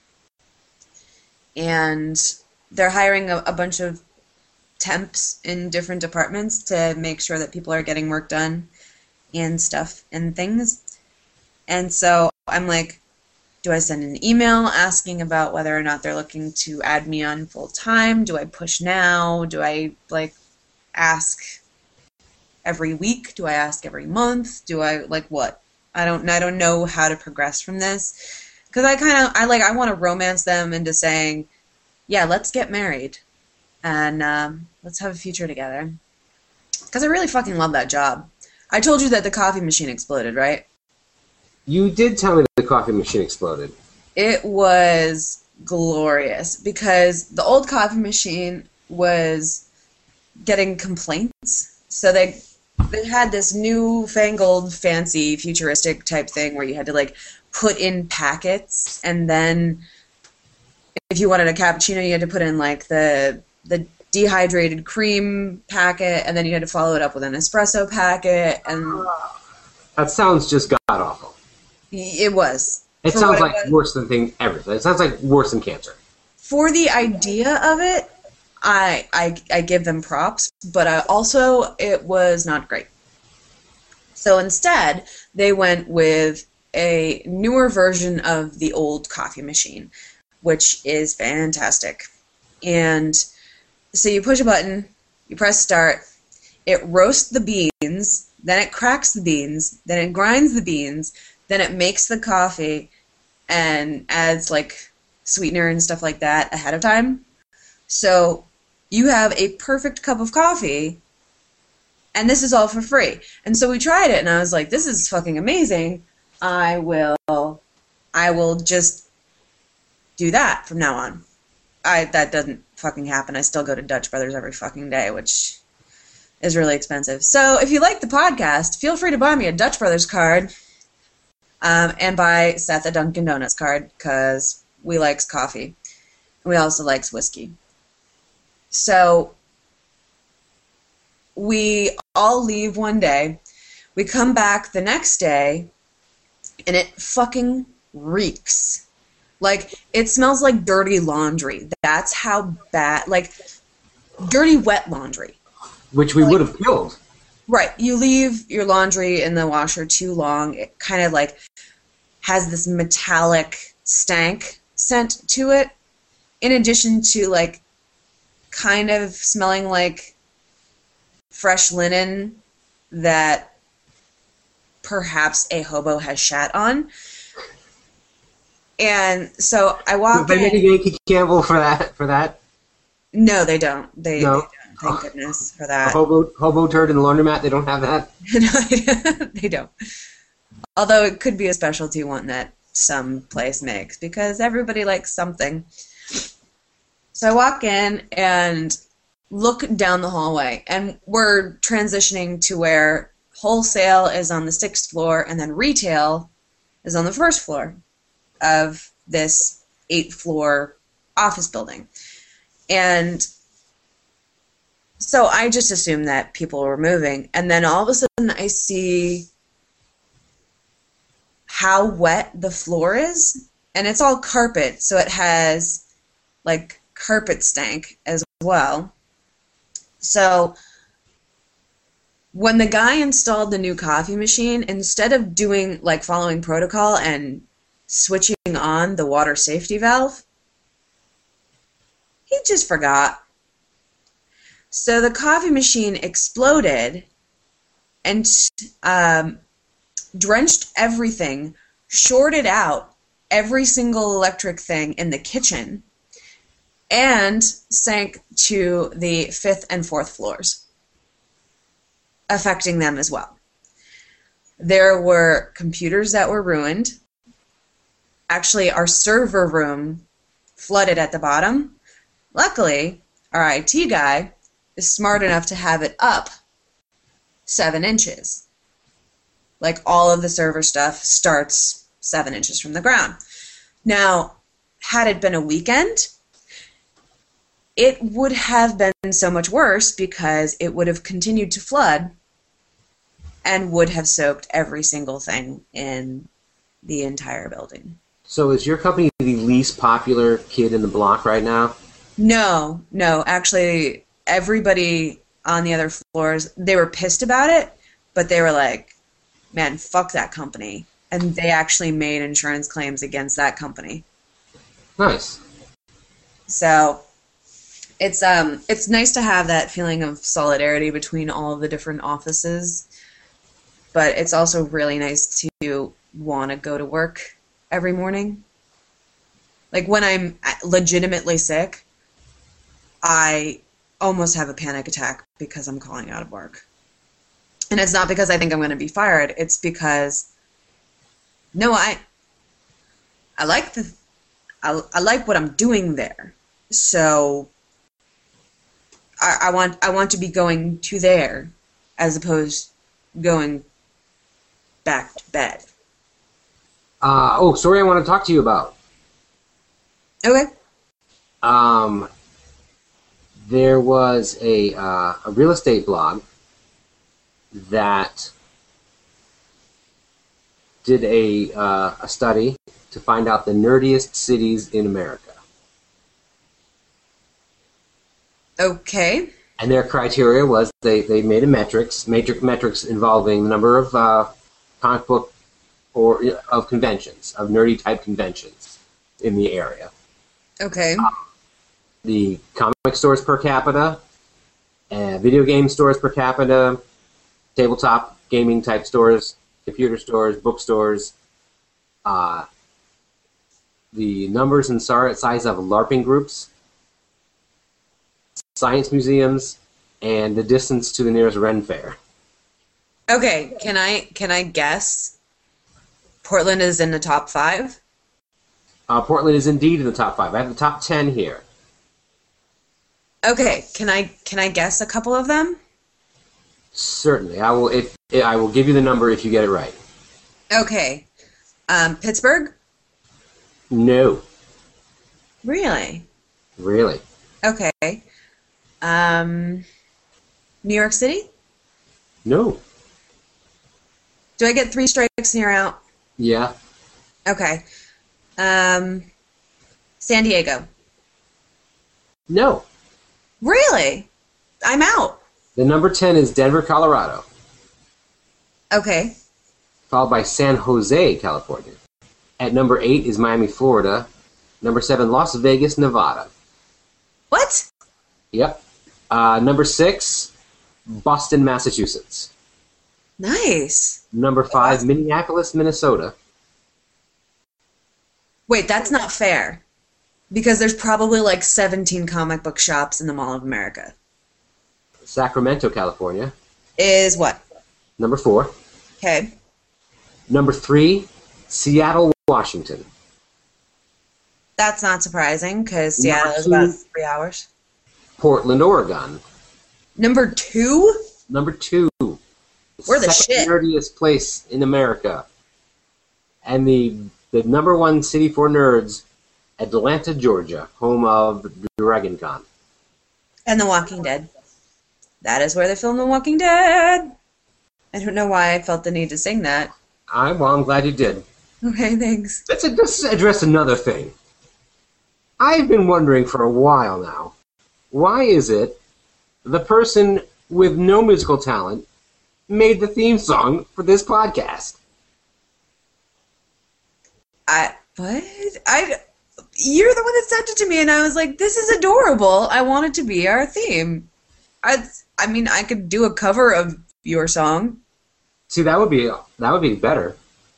And they're hiring a bunch of temps in different departments to make sure that people are getting work done and stuff and things. And so I'm like, do I send an email asking about whether or not they're looking to add me on full time? Do I push now? Do I like ask every week? Do I ask every month? Do I like what? I don't know how to progress from this, because I want to romance them into saying, yeah, let's get married and let's have a future together. Because I really fucking love that job. I told you that the coffee machine exploded, right? You did tell me that the coffee machine exploded. It was glorious because the old coffee machine was getting complaints. So they had this newfangled, fancy, futuristic type thing where you had to like put in packets, and then if you wanted a cappuccino, you had to put in like the dehydrated cream packet, and then you had to follow it up with an espresso packet, and that sounds just god awful. It was. It sounds like worse than everything. It sounds like worse than cancer. For the idea of it, I give them props, but it was not great. So instead, they went with a newer version of the old coffee machine, which is fantastic. And so you push a button, you press start, it roasts the beans, then it cracks the beans, then it grinds the beans, then it makes the coffee and adds like sweetener and stuff like that ahead of time. So you have a perfect cup of coffee, and this is all for free. And so we tried it, and I was like, this is fucking amazing. I will just do that from now on. That doesn't fucking happen. I still go to Dutch Brothers every fucking day, which is really expensive. So if you like the podcast, feel free to buy me a Dutch Brothers card, and buy Seth a Dunkin' Donuts card, because we likes coffee. We also likes whiskey. So we all leave one day. We come back the next day, and it fucking reeks. Like, it smells like dirty laundry. That's how bad, like, dirty wet laundry. Which we would have killed. Right. You leave your laundry in the washer too long, it kind of, like, has this metallic stank scent to it, in addition to, like, kind of smelling like fresh linen that perhaps a hobo has shat on. And so I walk in. Did they make a Yankee Candle for that? No, they don't. They No. don't. Thank goodness for A that. hobo turd in the laundromat, they don't have that? No, they don't. Although it could be a specialty one that some place makes because everybody likes something. So I walk in and look down the hallway, and we're transitioning to where wholesale is on the 6th floor and then retail is on the 1st floor of this 8th-floor office building. And so I just assumed that people were moving, and then all of a sudden I see how wet the floor is, and it's all carpet, so it has like carpet stank as well. So when the guy installed the new coffee machine, instead of doing like following protocol and switching on the water safety valve, he just forgot. So the coffee machine exploded and drenched everything, shorted out every single electric thing in the kitchen, and sank to the 5th and 4th floors, affecting them as well. There were computers that were ruined. Actually, our server room flooded at the bottom. Luckily, our IT guy is smart enough to have it up 7 inches. Like, all of the server stuff starts 7 inches from the ground. Now, had it been a weekend, it would have been so much worse because it would have continued to flood and would have soaked every single thing in the entire building. So is your company the least popular kid in the block right now? No. Actually, everybody on the other floors, they were pissed about it, but they were like, man, fuck that company. And they actually made insurance claims against that company. Nice. So it's nice to have that feeling of solidarity between all of the different offices, but it's also really nice to want to go to work every morning. Like, when I'm legitimately sick, I almost have a panic attack because I'm calling out of work. And it's not because I think I'm going to be fired. It's because, no, I like I like what I'm doing there. So I want to be going to there as opposed to going back to bed. Story I want to talk to you about. Okay. There was a real estate blog that did a study to find out the nerdiest cities in America. Okay. And their criteria was they made a metrics involving the number of comic book or of conventions, of nerdy type conventions in the area. Okay. The comic stores per capita, video game stores per capita, tabletop gaming type stores, computer stores, bookstores, the numbers and size of LARPing groups, science museums, and the distance to the nearest Ren Fair. Okay. Can I guess? Portland is in the top 5? Portland is indeed in the top 5. I have the top 10 here. Okay. Can I guess a couple of them? Certainly, I will. I will give you the number if you get it right. Okay. Pittsburgh? No. Really? Really? Okay. New York City? No. Do I get 3 strikes and you're out? Yeah. Okay. San Diego? No. Really? I'm out. The number 10 is Denver, Colorado, Okay. followed by San Jose, California. At number 8 is Miami, Florida. Number 7, Las Vegas, Nevada. What? Yep. Number 6, Boston, Massachusetts. Nice. Number 5, Minneapolis, Minnesota. Wait, that's not fair. Because there's probably like 17 comic book shops in the Mall of America. Sacramento, California. Is what? Number 4. Okay. Number 3, Seattle, Washington. That's not surprising, because Number Seattle is 2, about 3 hours. Portland, Oregon. Number 2? Number 2. We're the second shit. nerdiest place in America. And the number 1 city for nerds, Atlanta, Georgia, home of Dragon Con. And The Walking Dead. That is where they filmed The Walking Dead. I don't know why I felt the need to sing that. I'm glad you did. Okay, thanks. Let's address another thing. I've been wondering for a while now, why is it the person with no musical talent made the theme song for this podcast? What? You're the one that sent it to me, and I was like, this is adorable. I want it to be our theme. I mean, I could do a cover of your song. See, that would be better.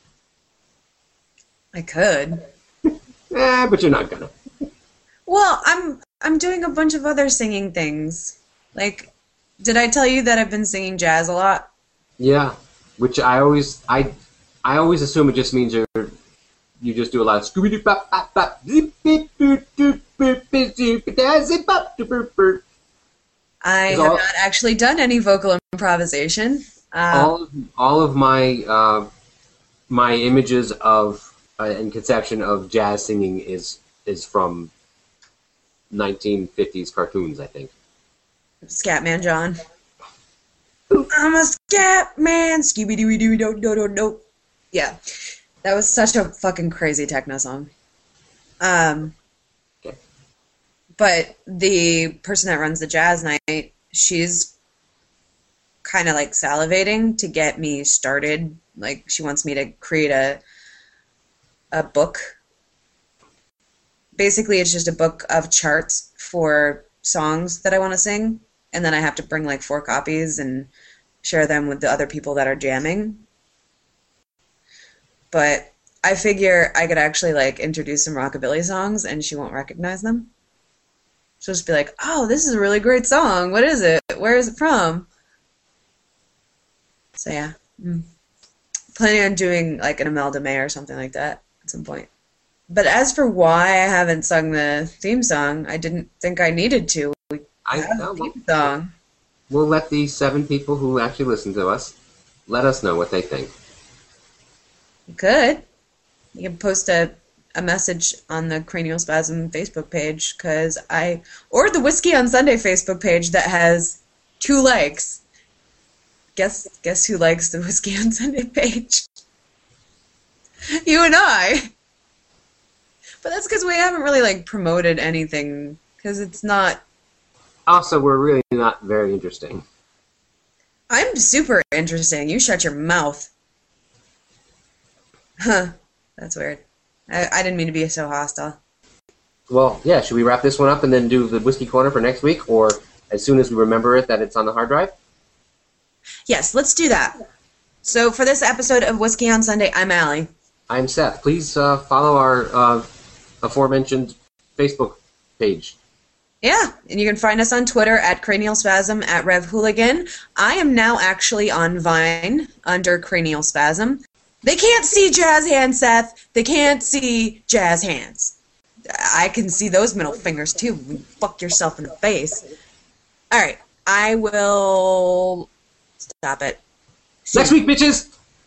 I could. But you're not gonna. Well, I'm doing a bunch of other singing things. Like, did I tell you that I've been singing jazz a lot? Yeah, which I always assume it just means you just do a lot of Scooby Doo bop bop bop beep beep boop doop boop beep doop dazzy bop doop boop boop. I have not actually done any vocal improvisation. All of my my images of and conception of jazz singing is from 1950s cartoons, I think. Scatman John. I'm a scat man, Scooby Doo Doo do do do do. Yeah, that was such a fucking crazy techno song. Okay. But the person that runs the jazz night, she's kind of like salivating to get me started. Like, she wants me to create a book. Basically, it's just a book of charts for songs that I want to sing, and then I have to bring like 4 copies and share them with the other people that are jamming. But I figure I could actually like introduce some rockabilly songs and she won't recognize them. She'll just be like, oh, this is a really great song. What is it? Where is it from? So yeah. Planning on doing like an Imelda May or something like that at some point. But as for why I haven't sung the theme song, I didn't think I needed to. We have a theme song. We'll let the 7 people who actually listen to us let us know what they think. You could. You can post a message on the Cranial Spasm Facebook page, or the Whiskey on Sunday Facebook page that has 2 likes. Guess who likes the Whiskey on Sunday page? You and I. But that's because we haven't really like promoted anything, because it's not. Also, we're really not very interesting. I'm super interesting. You shut your mouth. Huh. That's weird. I didn't mean to be so hostile. Well, yeah, should we wrap this one up and then do the Whiskey Corner for next week, or as soon as we remember it that it's on the hard drive? Yes, let's do that. So for this episode of Whiskey on Sunday, I'm Allie. I'm Seth. Please follow our aforementioned Facebook page. Yeah, and you can find us on Twitter at Cranial Spasm, at RevHooligan. I am now actually on Vine under Cranial Spasm. They can't see Jazz Hands, Seth. They can't see Jazz Hands. I can see those middle fingers, too. Fuck yourself in the face. All right, I will stop it. Next week, bitches!